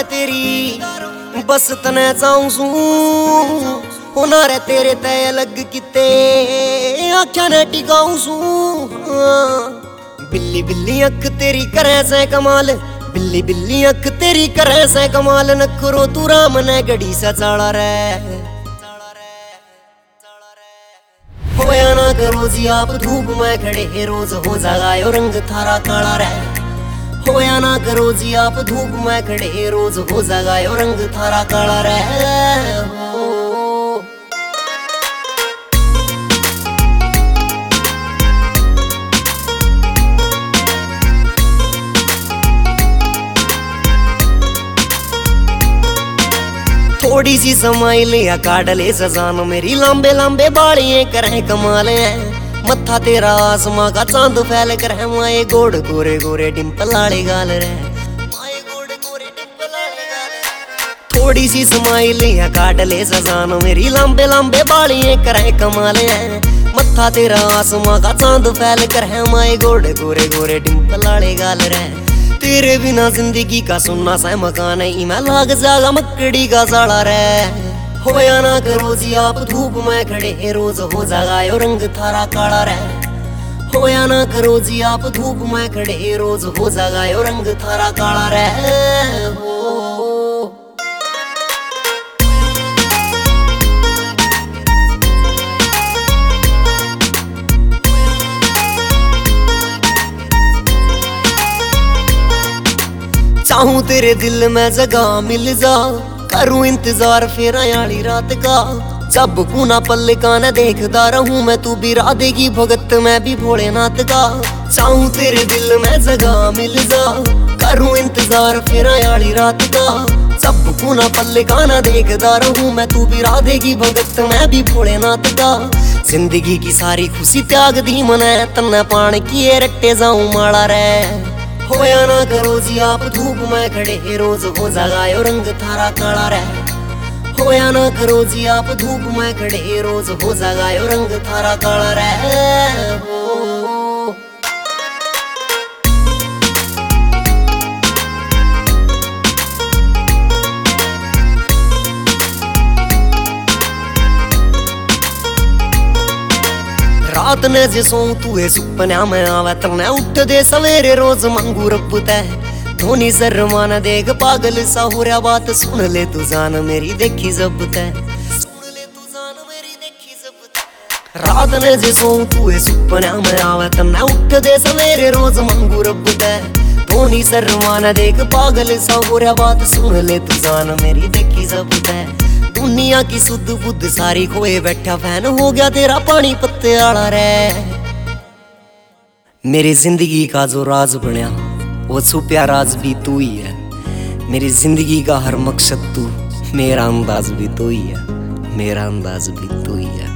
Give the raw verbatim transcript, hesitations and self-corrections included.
तेरी बस तने चाहूं सू होना रे तेरे तय अलग किते आख्या ने टिकाऊं सू। बिल्ली बिल्ली अख तेरी करे से कमाल, बिल्ली बिल्ली अख तेरी करे से कमाल, नखरो तू राम ने गड़ी सा चाड़ा रे। होया ना करो जी आप धूप में खड़े रोज हो जागायो रंग थारा काला रे। होया ना करो जी आप धूप में खड़े रोज हो जागायो रंग थारा काला रे। थोड़ी सी समाई लिया काट ले सजान मेरी, लंबे लंबे बालियां करे कमाल है। मत्था तेरा आसमां का चांद फैल कर है, माए गोड़ गोरे गोरे डिंपल वाले गाल रे, माए गोड़ गोरे डिंपल वाले गाल। थोड़ी सी समाई लिया काट ले सजान मेरी, लंबे लंबे बालियां करे कमाल है। मत्था तेरा आसमां का चांद फैल कर है, माए गोड़ गोरे गोरे डिंपल वाले गाल रे। तेरे बिना जिंदगी का सुनना सा मकान है, मैं लाग जागा मकड़ी का साड़ा रे। होया ना करो जी आप धूप में खड़े रोज हो जागायो रंग थारा काला रे। होया ना करो जी आप धूप में खड़े रोज हो जागायो रंग थारा काला रे। हो चाहूं तेरे दिल में जगह मिल जा, करूं इंतजार फिर आयाली रात का। जब कुना पल का न देखदा रहूं मैं, तू भी राधेगी भगत मैं भी भोलेनाथ का। चाहूं तेरे दिल में जगह मिल जा, करूं इंतजार फिर आयाली रात का। जब कुना पल का न देखदा रहूं मैं, तू भी राधेगी भगत मैं भी भोलेनाथ का। जिंदगी की सारी खुशी त्याग दी मने, तन्ने पान किए रट्टे जाऊं माड़ा रे। होया ना करो जी आप धूप में खड़े रोज हो जागायो रंग थारा काला रे। होया ना करो जी आप धूप में खड़े रोज हो जागायो रंग थारा काला रे। हो रात ने जिसों तू है सुपना में आवे, तने उठ दे सवेरे रोज मंगू रब तै। धोनी शर्मा न देख पागल सा हो रहा, बात सुन ले तू जान मेरी देखी जब तै, सुन ले तू जान मेरी देखी जब तै। रात ने जिसों तू है सुपना में आवे, तने उठ दे सवेरे रोज मंगू रब तै। धोनी शर्मा न देख पागल सा हो रहा, बात सुन ले तू जान मेरी देखी जब तै। दुनिया की सुध बुद्ध सारी खोए बैठा, फैन हो गया तेरा पानी पत्ते आला रे। मेरी जिंदगी का जो राज बना वो छुपया राज भी तू ही है। मेरी जिंदगी का हर मकसद तू, मेरा अंदाज भी तू ही है, मेरा अंदाज भी तू ही है।